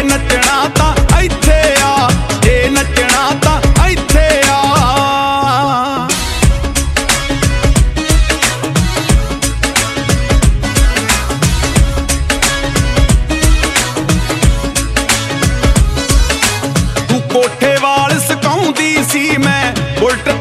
नचना तां इत्थे आ, जे नचना तां इत्थे आ। तू कोठे वाल सकाउंदी सी, मैं बुलट